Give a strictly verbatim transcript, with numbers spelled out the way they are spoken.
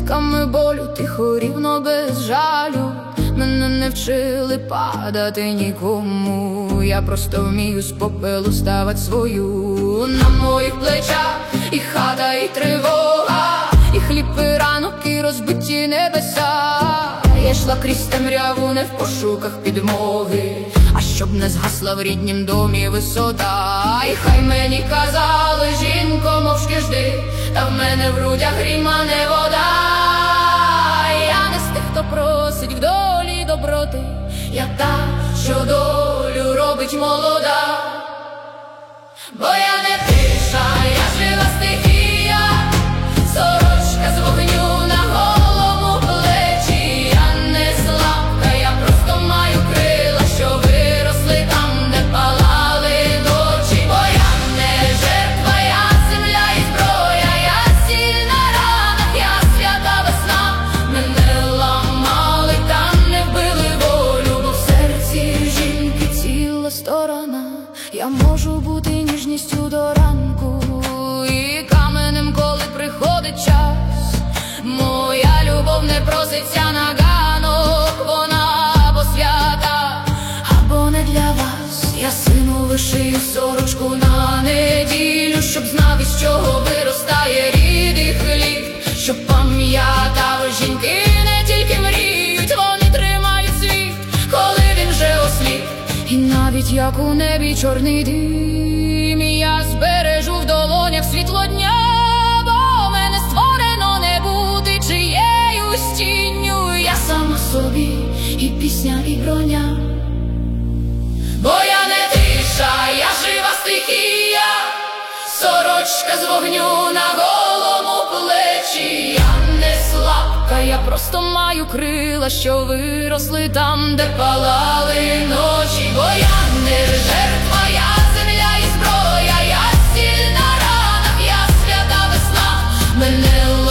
нитками болю, тихо, рівно, без жалю. Мене не вчили падати нікому, я просто вмію з попелу ставать свою. На моїх плечах і хата, і тривога, і хліб, і ранок, і розбиті небеса. Я йшла крізь темряву не в пошуках підмоги, а щоб не згасла в ріднім домі висота. І хай мені казали: жінко, мовчки жди, та в мене в грудях грім, а не вода. Я не з тих, хто просить в долі доброти, я та, що долю робить молода. Бо я не тиша, я жива стихія, сорочка з вогню на голому плечі. Я не слабка, я просто маю крила, що виросли там, де палали ночі. Бо я не жертва, я земля і зброя, я сильна ранах, я свята весна. Мене ламали, та не вбили волю, бо в серці жінки ціла сторона. Я можу бути ніжністю до ранку і каменем, коли приходить час. Моя любов не проситься на ганок, вона або свята, або не для вас. Я сину вишию сорочку на неділю, щоб знав, із чого виростає рід і хліб. Щоб пам'ятав, жінки не тільки мріють, вони тримають світ, коли він вже осліп. І навіть як у небі чорний дим, я збережу в долонях світло дня. Бо мене створено не бути чиєюсь тінню, я сама собі і пісня, і броня. Бо я не тиша, я жива стихія, сорочка з вогню на голому плечі. Я не слабка, я просто маю крила, що виросли там, де палали ночі. Бо я не жертва, я земля і зброя, я сильна ранах, я свята весна. Мене